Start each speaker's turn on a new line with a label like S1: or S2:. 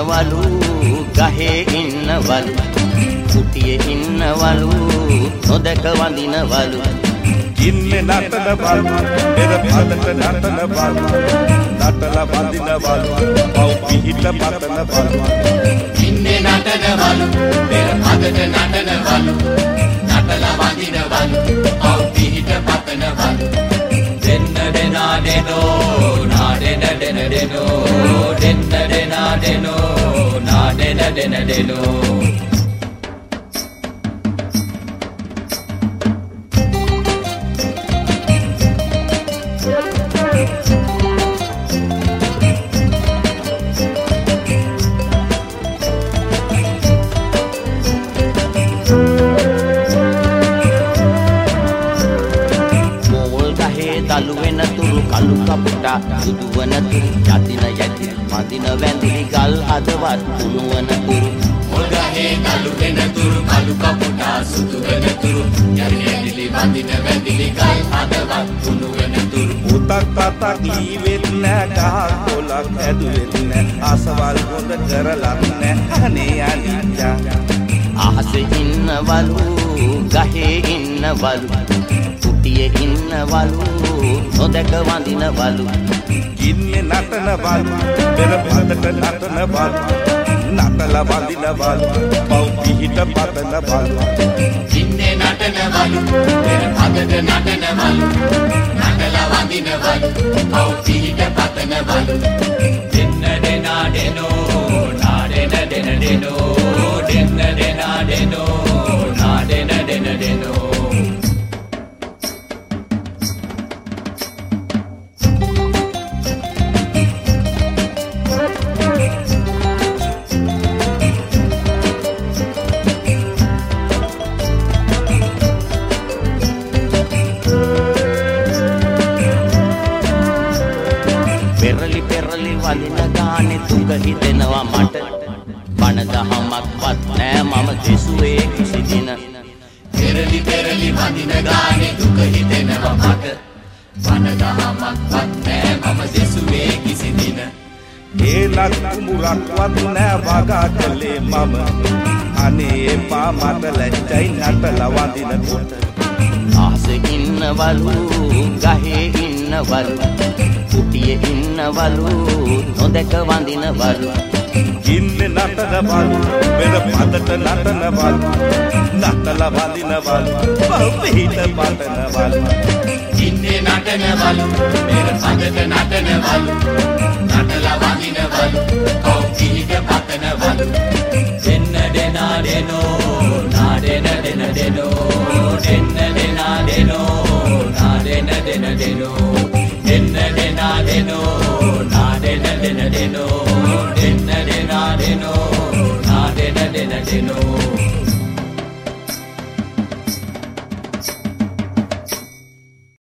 S1: ඉන්නවලු ගහේ ඉන්නවලු කුටියේ ඉන්නවලු නොදක වඳිනවලු
S2: ඉන්නේ නටනවලු පෙර පදට නටනවලු නටලා වඳිනවලු පව් පිහිට පතනවලු
S3: ඉන්නේ නටනවලු පෙර පදට නටනවලු නටලා වඳිනවලු පව් පිහිට පතනවලු දෙන්න දෙනා දෙනෝ නාදෙන දෙන දෙනෝ දෙන්න දෙනා දෙනෝ නාදෙන දෙන දෙනෝ
S1: දලු වෙන තුරු කළු කපුටා සුදු වන තුරු යදින යදි මදින වැඳිලි ගල් හදවත් කුණු වන තුරු
S3: මොල් ගහේ දලු වෙන තුරු කළු කපුටා සුදු වෙන තුරු යදින යදි මදින වැඳිලි ගල් හදවත් කුණු වෙන තුරු
S2: උතක් තතක් කීවෙත් නෑ ගහක් කොලක් ඇදුවෙත් නෑ අසවල් හොඳ කරලත් නෑ අනේ අනිච්චා
S1: අහසේ ඉන්නවලු ගහේ ඉන්නවලු කුටියේ ඉන්නවලු නොදක වඳිනවලු
S2: ඉන්නේ නටනවලු පෙර පදට නටනවලු නටලා වඳිනවලු පව් පිහිට පතනවලු
S3: ඉන්නේ නටනවලු පෙර පදට නටනවලු නටලා වඳිනවලු පව් පිහිට පතනවලු දෙන්න දෙනා දෙනෝ නාදෙන දෙන දෙනෝ දෙන්න දෙනා දෙනෝ නාදෙන දෙන දෙනෝ
S1: පෙරලි වඳින ගානේ දුක හිතෙනවා මට බණ දහමක්වත් නෑ මම දෙසුවේ කිසි දින
S3: පෙරලි වඳින ගානේ දුක හිතෙනවා මට බණ දහමක්වත් නෑ මම දෙසුවේ කිසි දින
S2: ඒලක් කුඹුරක්වත් නෑ වගා කළේ මම අනේ එපා මට ලැජ්ජයි නටලා වඳිනකොට
S1: ආසේ ඉන්නවලු ගහේ ඉන්නවලු කුටියේ ඉන්නවලු නොදක වඳිනවලු
S2: ඉන්නේ නටනවලු පෙර පදට නටනවලු නටලා වඳිනවලු පව් පිහිට පතනවලු
S3: ඉන්නේ නටනවලු පෙර පදට නටනවලු නටලා වඳිනවලු පව් පිහිට පතනවලු දෙන්න දෙනා දෙනෝ නාදෙන දෙන දෙනෝ දෙන්න දෙනා දෙනෝ නාදෙන දෙන දෙනෝ දෙන්න දෙනා දෙනෝ නාදෙන දෙන දෙනෝ දෙන්න දෙනා දෙනෝ නාදෙන දෙන දෙනෝ